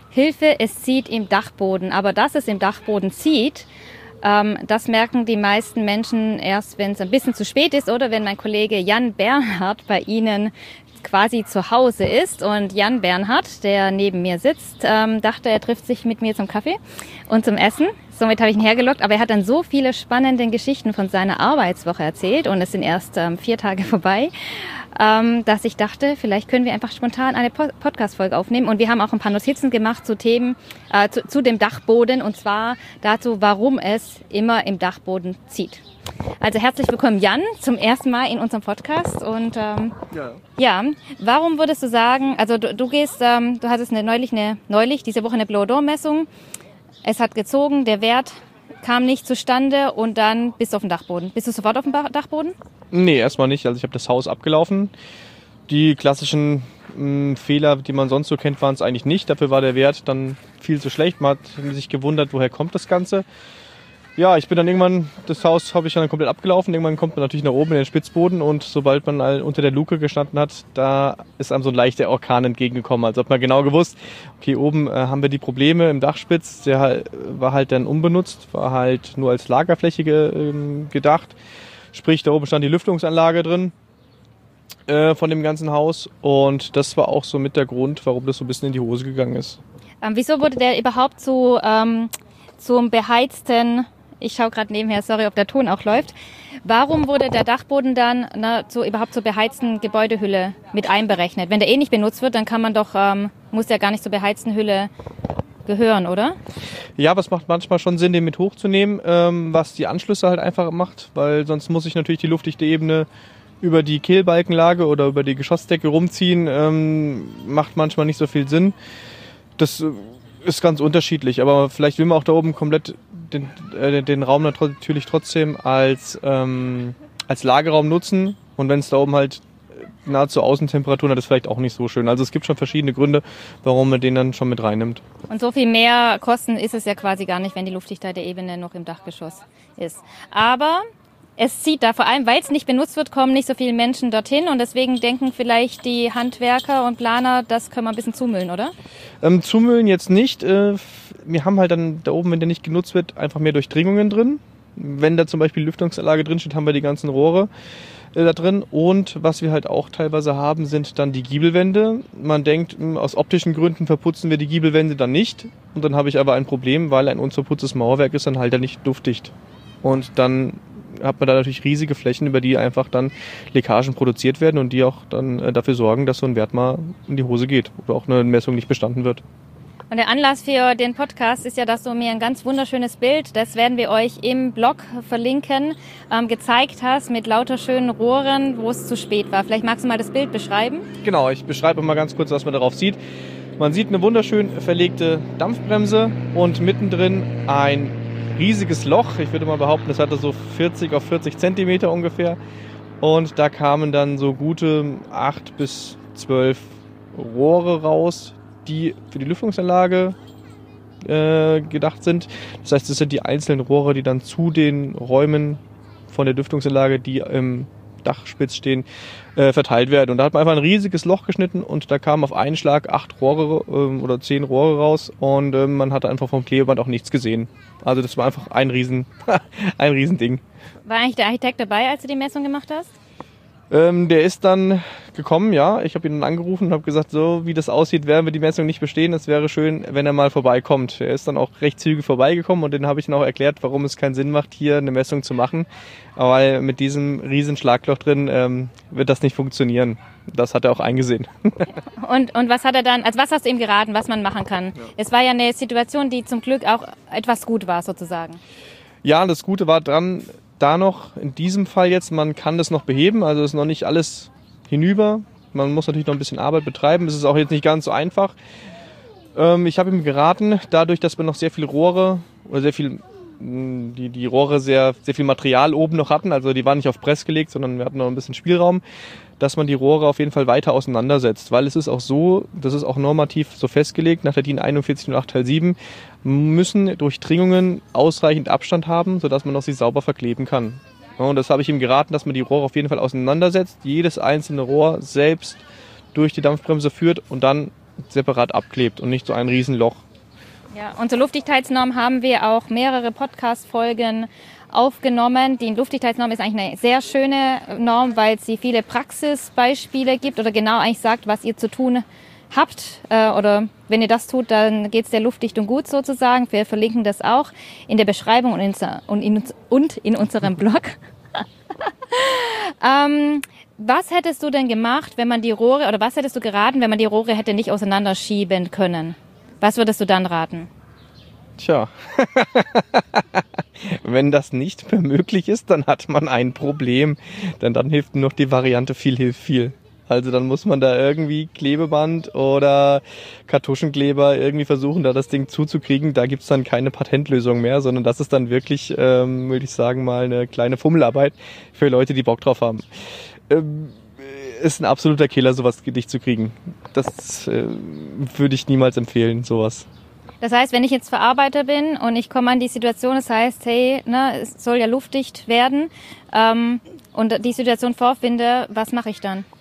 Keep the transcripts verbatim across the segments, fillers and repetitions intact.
Hilfe, es zieht im Dachboden. Aber dass es im Dachboden zieht, ähm, das merken die meisten Menschen erst, wenn es ein bisschen zu spät ist oder wenn mein Kollege Jan Bernhard bei Ihnen quasi zu Hause ist. Und Jan Bernhard, der neben mir sitzt, ähm, dachte, er trifft sich mit mir zum Kaffee und zum Essen. Somit habe ich ihn hergelockt. Aber er hat dann so viele spannende Geschichten von seiner Arbeitswoche erzählt und es sind erst ähm, vier Tage vorbei, ähm, dass ich dachte, vielleicht können wir einfach spontan eine po- Podcast-Folge aufnehmen. Und wir haben auch ein paar Notizen gemacht zu Themen, äh, zu, zu dem Dachboden und zwar dazu, warum es immer im Dachboden zieht. Also herzlich willkommen, Jan, zum ersten Mal in unserem Podcast. Und ähm, ja. ja, warum würdest du sagen, also du, du gehst, ähm, du hattest eine, neulich, eine, neulich diese Woche eine Blow-Door-Messung. Es hat gezogen, der Wert kam nicht zustande und dann bist du auf dem Dachboden. Bist du sofort auf dem Dachboden? Nee, erstmal nicht. Also ich habe das Haus abgelaufen. Die klassischen mh, Fehler, die man sonst so kennt, waren es eigentlich nicht. Dafür war der Wert dann viel zu schlecht. Man hat sich gewundert, woher kommt das Ganze. Ja, ich bin dann irgendwann, das Haus habe ich dann komplett abgelaufen. Irgendwann kommt man natürlich nach oben in den Spitzboden und sobald man unter der Luke gestanden hat, da ist einem so ein leichter Orkan entgegengekommen. Also hat man genau gewusst, okay, oben äh, haben wir die Probleme im Dachspitz. Der war halt dann unbenutzt, war halt nur als Lagerfläche ge, äh, gedacht. Sprich, da oben stand die Lüftungsanlage drin äh, von dem ganzen Haus und das war auch so mit der Grund, warum das so ein bisschen in die Hose gegangen ist. Ähm, wieso wurde der überhaupt zu, ähm, zum beheizten... Ich schaue gerade nebenher, sorry, ob der Ton auch läuft. Warum wurde der Dachboden dann na, zu, überhaupt zur beheizten Gebäudehülle mit einberechnet? Wenn der eh nicht benutzt wird, dann kann man doch, ähm, muss der gar nicht zur beheizten Hülle gehören, oder? Ja, aber es macht manchmal schon Sinn, den mit hochzunehmen, ähm, was die Anschlüsse halt einfach macht, weil sonst muss ich natürlich die luftdichte Ebene über die Kehlbalkenlage oder über die Geschossdecke rumziehen. Ähm, macht manchmal nicht so viel Sinn. Das ist ganz unterschiedlich, aber vielleicht will man auch da oben komplett den, äh, den Raum natürlich trotzdem als, ähm, als Lagerraum nutzen und wenn es da oben halt nahezu Außentemperaturen hat, ist vielleicht auch nicht so schön. Also es gibt schon verschiedene Gründe, warum man den dann schon mit reinnimmt. Und so viel mehr Kosten ist es ja quasi gar nicht, wenn die luftdichte Ebene noch im Dachgeschoss ist. Aber es zieht da, vor allem weil es nicht benutzt wird, kommen nicht so viele Menschen dorthin und deswegen denken vielleicht die Handwerker und Planer, das können wir ein bisschen zumüllen, oder? Ähm, zumüllen jetzt nicht. Äh, wir haben halt dann da oben, wenn der nicht genutzt wird, einfach mehr Durchdringungen drin. Wenn da zum Beispiel Lüftungsanlage drin steht, haben wir die ganzen Rohre äh, da drin. Und was wir halt auch teilweise haben, sind dann die Giebelwände. Man denkt, mh, aus optischen Gründen verputzen wir die Giebelwände dann nicht. Und dann habe ich aber ein Problem, weil ein unverputztes Mauerwerk ist dann halt ja nicht luftdicht. Und dann hat man da natürlich riesige Flächen, über die einfach dann Leckagen produziert werden und die auch dann äh, dafür sorgen, dass so ein Wert mal in die Hose geht oder auch eine Messung nicht bestanden wird. Und der Anlass für den Podcast ist ja, dass du mir ein ganz wunderschönes Bild, das werden wir euch im Blog verlinken, ähm, gezeigt hast mit lauter schönen Rohren, wo es zu spät war. Vielleicht magst du mal das Bild beschreiben? Genau, ich beschreibe mal ganz kurz, was man darauf sieht. Man sieht eine wunderschön verlegte Dampfbremse und mittendrin ein riesiges Loch. Ich würde mal behaupten, das hatte so vierzig auf vierzig Zentimeter ungefähr. Und da kamen dann so gute acht bis zwölf Rohre raus, die für die Lüftungsanlage äh, gedacht sind. Das heißt, das sind die einzelnen Rohre, die dann zu den Räumen von der Lüftungsanlage, die im Dachspitz stehen, äh, verteilt werden. Und da hat man einfach ein riesiges Loch geschnitten und da kamen auf einen Schlag acht Rohre äh, oder zehn Rohre raus und äh, man hat einfach vom Klebeband auch nichts gesehen. Also das war einfach ein riesen, ein riesen Ding. War eigentlich der Architekt dabei, als du die Messung gemacht hast? Ähm, der ist dann gekommen, ja. Ich habe ihn dann angerufen und habe gesagt, so wie das aussieht, werden wir die Messung nicht bestehen. Es wäre schön, wenn er mal vorbeikommt. Er ist dann auch recht zügig vorbeigekommen und den habe ich dann auch erklärt, warum es keinen Sinn macht, hier eine Messung zu machen. Weil mit diesem riesen Schlagloch drin ähm, wird das nicht funktionieren. Das hat er auch eingesehen. Und, und was hat er dann, also was hast du ihm geraten, was man machen kann? Ja. Es war ja eine Situation, die zum Glück auch etwas gut war, sozusagen. Ja, das Gute war dran, da noch in diesem Fall jetzt, man kann das noch beheben, also ist noch nicht alles hinüber. Man muss natürlich noch ein bisschen Arbeit betreiben, es ist auch jetzt nicht ganz so einfach. Ähm, ich habe ihm geraten, dadurch, dass wir noch sehr viele Rohre oder sehr viel, die, die Rohre sehr, sehr viel Material oben noch hatten, also die waren nicht auf Press gelegt, sondern wir hatten noch ein bisschen Spielraum, dass man die Rohre auf jeden Fall weiter auseinandersetzt, weil es ist auch so, das ist auch normativ so festgelegt, nach der DIN einundvierzig null acht Teil sieben, müssen Durchdringungen ausreichend Abstand haben, sodass man noch sie sauber verkleben kann. Und das habe ich ihm geraten, dass man die Rohre auf jeden Fall auseinandersetzt, jedes einzelne Rohr selbst durch die Dampfbremse führt und dann separat abklebt und nicht so ein Riesenloch. Ja, und zur Luftdichtheitsnorm haben wir auch mehrere Podcast-Folgen aufgenommen. Die Luftdichtheitsnorm ist eigentlich eine sehr schöne Norm, weil sie viele Praxisbeispiele gibt oder genau eigentlich sagt, was ihr zu tun habt. Äh, oder wenn ihr das tut, dann geht es der Luftdichtung gut sozusagen. Wir verlinken das auch in der Beschreibung und in, und in, und in unserem Blog. ähm, was hättest du denn gemacht, wenn man die Rohre, oder was hättest du geraten, wenn man die Rohre hätte nicht auseinanderschieben können? Was würdest du dann raten? Tja, wenn das nicht mehr möglich ist, dann hat man ein Problem. Denn dann hilft nur noch die Variante viel hilft viel. Also dann muss man da irgendwie Klebeband oder Kartuschenkleber irgendwie versuchen, da das Ding zuzukriegen. Da gibt's dann keine Patentlösung mehr, sondern das ist dann wirklich, ähm, würde ich sagen, mal eine kleine Fummelarbeit für Leute, die Bock drauf haben. Ähm, ist ein absoluter Killer, sowas nicht zu kriegen. Das äh, würde ich niemals empfehlen, sowas. Das heißt, wenn ich jetzt Verarbeiter bin und ich komme an die Situation, das heißt, hey, ne, es soll ja luftdicht werden ähm, und die Situation vorfinde, was mache ich dann?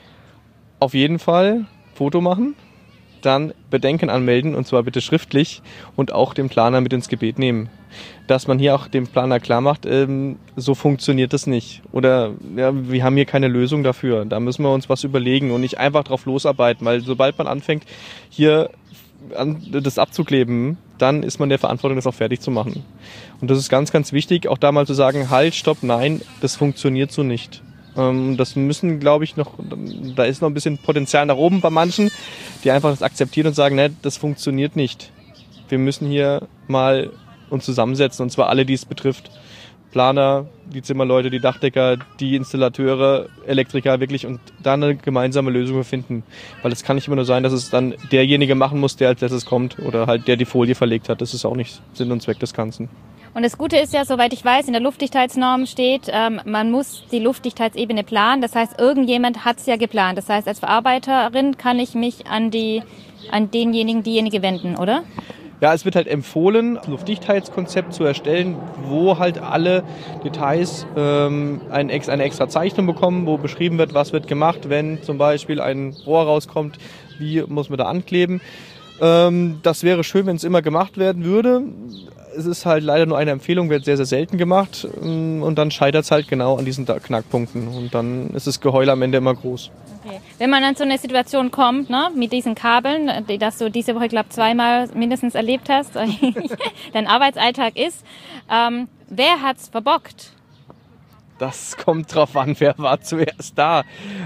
Auf jeden Fall Foto machen, dann Bedenken anmelden und zwar bitte schriftlich und auch den Planer mit ins Gebet nehmen. Dass man hier auch dem Planer klar macht, ähm, so funktioniert das nicht. Oder ja, wir haben hier keine Lösung dafür. Da müssen wir uns was überlegen und nicht einfach drauf losarbeiten, weil sobald man anfängt, hier an, das abzukleben, dann ist man der Verantwortung, das auch fertig zu machen. Und das ist ganz, ganz wichtig, auch da mal zu sagen, halt, stopp, nein, das funktioniert so nicht. Ähm, das müssen, glaube ich, noch, da ist noch ein bisschen Potenzial nach oben bei manchen, die einfach das akzeptieren und sagen, ne, das funktioniert nicht. Wir müssen hier mal uns zusammensetzen, und zwar alle, die es betrifft. Planer, die Zimmerleute, die Dachdecker, die Installateure, Elektriker wirklich und da eine gemeinsame Lösung finden. Weil es kann nicht immer nur sein, dass es dann derjenige machen muss, der als letztes kommt oder halt der die Folie verlegt hat. Das ist auch nicht Sinn und Zweck des Ganzen. Und das Gute ist ja, soweit ich weiß, in der Luftdichtheitsnorm steht, ähm, man muss die Luftdichtheitsebene planen. Das heißt, irgendjemand hat es ja geplant. Das heißt, als Verarbeiterin kann ich mich an die, an denjenigen, diejenige wenden, oder? Ja, es wird halt empfohlen, ein Luftdichtheitskonzept zu erstellen, wo halt alle Details ähm, ein, eine extra Zeichnung bekommen, wo beschrieben wird, was wird gemacht, wenn zum Beispiel ein Rohr rauskommt, wie muss man da ankleben. Ähm, das wäre schön, wenn es immer gemacht werden würde. Es ist halt leider nur eine Empfehlung, wird sehr, sehr selten gemacht und dann scheitert es halt genau an diesen Knackpunkten und dann ist das Geheul am Ende immer groß. Okay. Wenn man an so eine Situation kommt, ne, mit diesen Kabeln, die dass du diese Woche, glaube ich, zweimal mindestens erlebt hast, dein Arbeitsalltag ist, ähm, wer hat's verbockt? Das kommt drauf an, wer war zuerst da.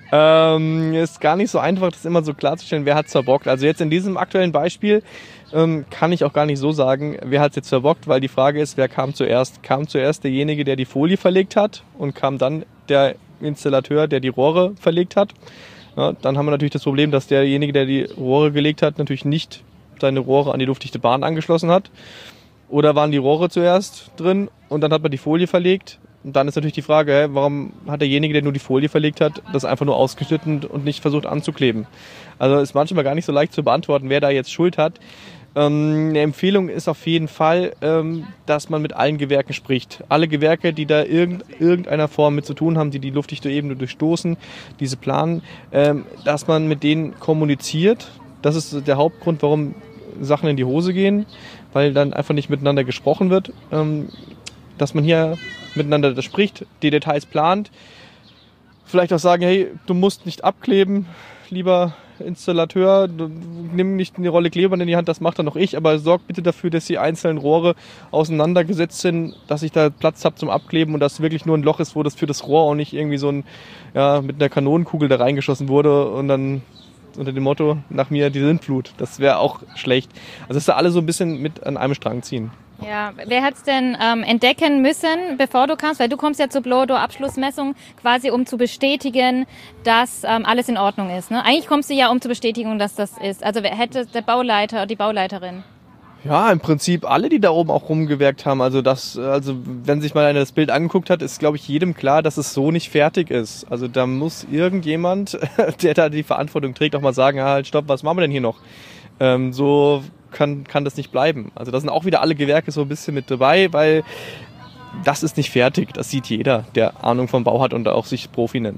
Ähm, ist gar nicht so einfach, das immer so klarzustellen, wer hat's verbockt. Also jetzt in diesem aktuellen Beispiel ähm, kann ich auch gar nicht so sagen, wer hat's jetzt verbockt, weil die Frage ist, wer kam zuerst? Kam zuerst derjenige, der die Folie verlegt hat und kam dann der Installateur, der die Rohre verlegt hat? Ja, dann haben wir natürlich das Problem, dass derjenige, der die Rohre gelegt hat, natürlich nicht seine Rohre an die luftdichte Bahn angeschlossen hat. Oder waren die Rohre zuerst drin und dann hat man die Folie verlegt? Und dann ist natürlich die Frage, hä, warum hat derjenige, der nur die Folie verlegt hat, das einfach nur ausgeschnitten und nicht versucht anzukleben? Also ist manchmal gar nicht so leicht zu beantworten, wer da jetzt Schuld hat. Ähm, eine Empfehlung ist auf jeden Fall, ähm, dass man mit allen Gewerken spricht. Alle Gewerke, die da irgend, irgendeiner Form mit zu tun haben, die die luftdichte Ebene durchstoßen, diese planen, ähm, dass man mit denen kommuniziert. Das ist der Hauptgrund, warum Sachen in die Hose gehen, weil dann einfach nicht miteinander gesprochen wird. Ähm, dass man hier miteinander spricht, die Details plant. Vielleicht auch sagen, hey, du musst nicht abkleben, lieber Installateur, du, nimm nicht eine Rolle Kleber in die Hand, das macht dann noch ich, aber sorg bitte dafür, dass die einzelnen Rohre auseinandergesetzt sind, dass ich da Platz habe zum Abkleben und dass wirklich nur ein Loch ist, wo das für das Rohr auch nicht irgendwie so ein, ja, mit einer Kanonenkugel da reingeschossen wurde und dann unter dem Motto, nach mir die Sintflut. Das wäre auch schlecht. Also dass da alle so ein bisschen mit an einem Strang ziehen. Ja, wer hat's denn ähm, entdecken müssen, bevor du kamst? Weil du kommst ja zur Blow-Door-Abschlussmessung quasi, um zu bestätigen, dass ähm, alles in Ordnung ist. Ne? Eigentlich kommst du ja, um zu bestätigen, dass das ist. Also wer hätte der Bauleiter oder die Bauleiterin? Ja, im Prinzip alle, die da oben auch rumgewerkt haben. Also das, also wenn sich mal einer das Bild angeguckt hat, ist, glaube ich, jedem klar, dass es so nicht fertig ist. Also da muss irgendjemand, der da die Verantwortung trägt, auch mal sagen, halt, stopp, was machen wir denn hier noch? Ähm, so kann, kann das nicht bleiben. Also da sind auch wieder alle Gewerke so ein bisschen mit dabei, weil das ist nicht fertig. Das sieht jeder, der Ahnung vom Bau hat und auch sich Profi nennt.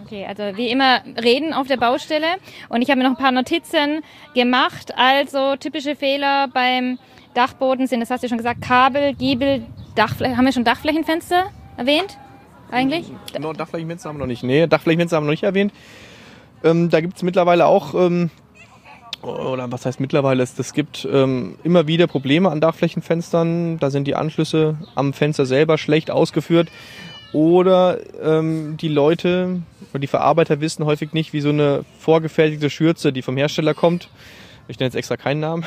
Okay, also wie immer reden auf der Baustelle und ich habe mir noch ein paar Notizen gemacht. Also typische Fehler beim Dachboden sind, das hast du schon gesagt, Kabel, Giebel, Dachfläche. Haben wir schon Dachflächenfenster erwähnt eigentlich? No, Dachflächenfenster haben wir noch nicht. Nee, Dachflächenfenster haben wir noch nicht erwähnt. Ähm, da gibt es mittlerweile auch, ähm, oder was heißt mittlerweile, es, es gibt ähm, immer wieder Probleme an Dachflächenfenstern. Da sind die Anschlüsse am Fenster selber schlecht ausgeführt. Oder ähm, die Leute oder die Verarbeiter wissen häufig nicht, wie so eine vorgefertigte Schürze, die vom Hersteller kommt, ich nenne jetzt extra keinen Namen,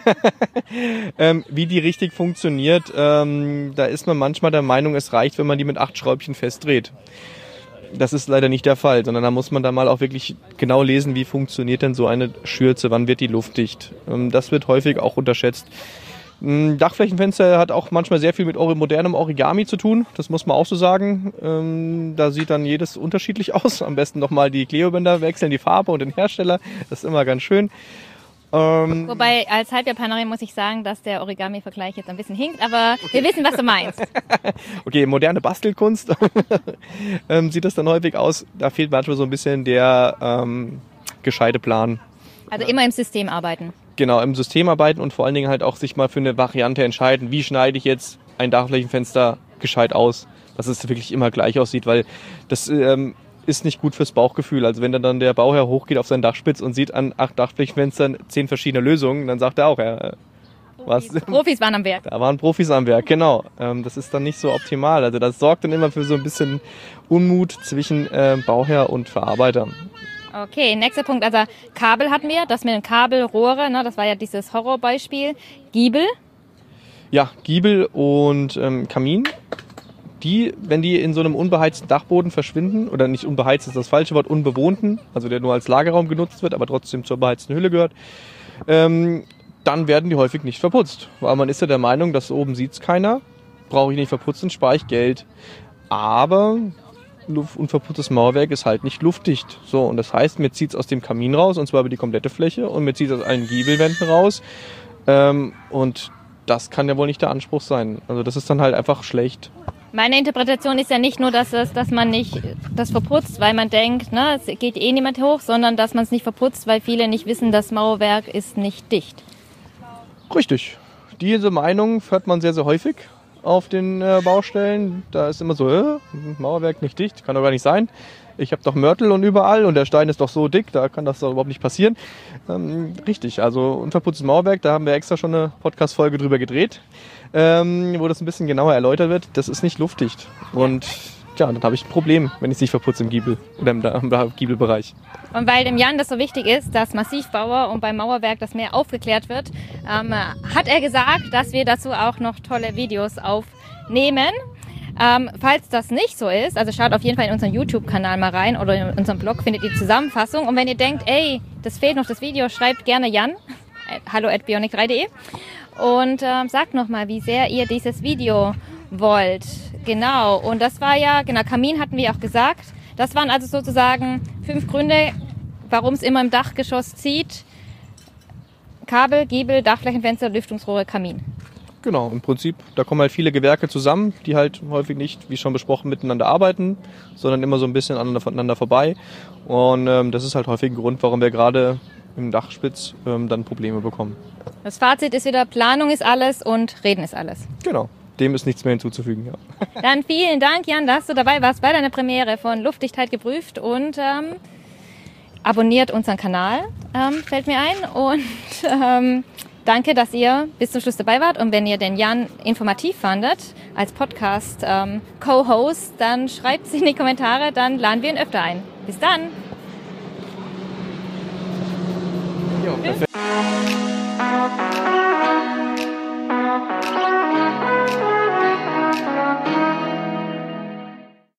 ähm, wie die richtig funktioniert. Ähm, da ist man manchmal der Meinung, es reicht, wenn man die mit acht Schräubchen festdreht. Das ist leider nicht der Fall, sondern da muss man dann mal auch wirklich genau lesen, wie funktioniert denn so eine Schürze, wann wird die luftdicht. Ähm, das wird häufig auch unterschätzt. Ein Dachflächenfenster hat auch manchmal sehr viel mit modernem Origami zu tun, das muss man auch so sagen. Ähm, da sieht dann jedes unterschiedlich aus. Am besten nochmal die Klebebänder wechseln, die Farbe und den Hersteller, das ist immer ganz schön. Ähm, Wobei, als Halbjapanerin muss ich sagen, dass der Origami-Vergleich jetzt ein bisschen hinkt, aber okay. Wir wissen, was du meinst. Okay, moderne Bastelkunst ähm, sieht das dann häufig aus. Da fehlt manchmal so ein bisschen der ähm, gescheite Plan. Also immer im System arbeiten. Genau, im System arbeiten und vor allen Dingen halt auch sich mal für eine Variante entscheiden. Wie schneide ich jetzt ein Dachflächenfenster gescheit aus, dass es wirklich immer gleich aussieht, weil das ähm, ist nicht gut fürs Bauchgefühl. Also wenn dann der Bauherr hochgeht auf seinen Dachspitz und sieht an acht Dachflächenfenstern zehn verschiedene Lösungen, dann sagt er auch, ja, was? Profis, Profis waren am Werk. Da waren Profis am Werk, genau. Ähm, das ist dann nicht so optimal. Also das sorgt dann immer für so ein bisschen Unmut zwischen äh, Bauherr und Verarbeiter. Okay, nächster Punkt. Also Kabel hatten wir, das mit den Kabelrohre, ne, das war ja dieses Horrorbeispiel. Giebel? Ja, Giebel und ähm, Kamin. Die, wenn die in so einem unbeheizten Dachboden verschwinden, oder nicht unbeheizt ist das falsche Wort, unbewohnten, also der nur als Lagerraum genutzt wird, aber trotzdem zur beheizten Hülle gehört, ähm, dann werden die häufig nicht verputzt. Weil man ist ja der Meinung, dass oben sieht's keiner, brauche ich nicht verputzen, spare ich Geld. Aber unverputztes Mauerwerk ist halt nicht luftdicht. So, und das heißt, mir zieht es aus dem Kamin raus, und zwar über die komplette Fläche, und mir zieht es aus allen Giebelwänden raus. Ähm, und das kann ja wohl nicht der Anspruch sein. Also das ist dann halt einfach schlecht. Meine Interpretation ist ja nicht nur, dass, es, dass man nicht das verputzt, weil man denkt, ne, es geht eh niemand hoch, sondern dass man es nicht verputzt, weil viele nicht wissen, das Mauerwerk ist nicht dicht. Richtig. Diese Meinung hört man sehr, sehr häufig auf den äh, Baustellen. Da ist immer so, äh, Mauerwerk nicht dicht, kann doch gar nicht sein. Ich habe doch Mörtel und überall und der Stein ist doch so dick, da kann das doch überhaupt nicht passieren. Ähm, richtig, also unverputztes Mauerwerk, da haben wir extra schon eine Podcast-Folge drüber gedreht, ähm, wo das ein bisschen genauer erläutert wird. Das ist nicht luftdicht. Und ja, dann habe ich ein Problem, wenn ich es nicht verputze im Giebel oder im, im Giebelbereich. Und weil dem Jan das so wichtig ist, dass Massivbauer und beim Mauerwerk das mehr aufgeklärt wird, ähm, hat er gesagt, dass wir dazu auch noch tolle Videos aufnehmen. Ähm, falls das nicht so ist, also schaut auf jeden Fall in unseren YouTube-Kanal mal rein oder in unserem Blog findet ihr die Zusammenfassung. Und wenn ihr denkt, ey, das fehlt noch das Video, schreibt gerne Jan, hallo at bionic drei punkt de und ähm, sagt nochmal, wie sehr ihr dieses Video wollt. Genau, und das war ja, genau, Kamin hatten wir auch gesagt. Das waren also sozusagen fünf Gründe, warum es immer im Dachgeschoss zieht. Kabel, Giebel, Dachflächenfenster, Lüftungsrohre, Kamin. Genau, im Prinzip, da kommen halt viele Gewerke zusammen, die halt häufig nicht, wie schon besprochen, miteinander arbeiten, sondern immer so ein bisschen aneinander vorbei. Und ähm, das ist halt häufig ein Grund, warum wir gerade im Dachspitz ähm, dann Probleme bekommen. Das Fazit ist wieder, Planung ist alles und Reden ist alles. Genau, dem ist nichts mehr hinzuzufügen. Ja. Dann vielen Dank, Jan, dass du dabei warst bei deiner Premiere von Luftdichtheit geprüft und ähm, abonniert unseren Kanal, ähm, fällt mir ein. Und ähm, danke, dass ihr bis zum Schluss dabei wart. Und wenn ihr den Jan informativ fandet als Podcast-Co-Host, ähm, dann schreibt es in die Kommentare, dann laden wir ihn öfter ein. Bis dann! Ja, perfekt.